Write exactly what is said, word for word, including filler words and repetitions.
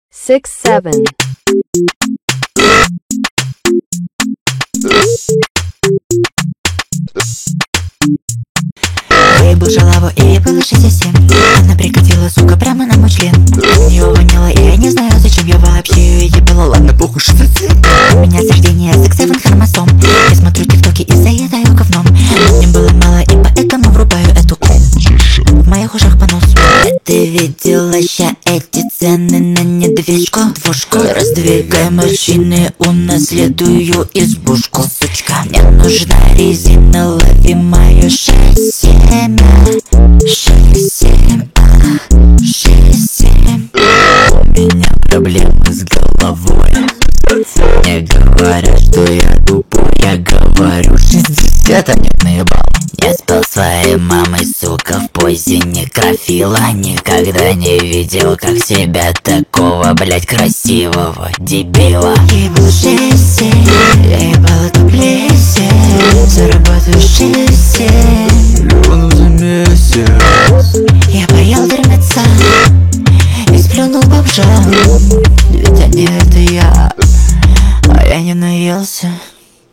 six, seven. Я был шалаву, и ей было шесть и семь. Она прикатила, сука, прямо на мой член. От нее воняло, и я не знаю, зачем я вообще ее ебала. Ладно, похуй, что ты. У меня с рождения секс севен хромосом. Я смотрю тиктоки и заедаю говном. Мне было мало, и поэтому врубаю эту в моих ушах понос. Ты видела ща эти цены на недвижку? Двушку. Раздвигай морщины, унаследую избушку. Сучка, мне нужна резина, лови мою шесть семь. шесть семь, шесть семь. У меня проблемы с головой. Мне говорят, что я тупой. Я говорю шестьдесят, а нет, наебал. Я спал своей мамой, сука, в позе некрофила. Никогда не видел, как себя такого, блять, красивого дебила. Ебал шесть семь, я ебал эту плесень. Зарабатываю шесть семь миллионов за месяц. Я поел дерьмеца и сплюнул бомжам. Ведь они это я, а я не наелся.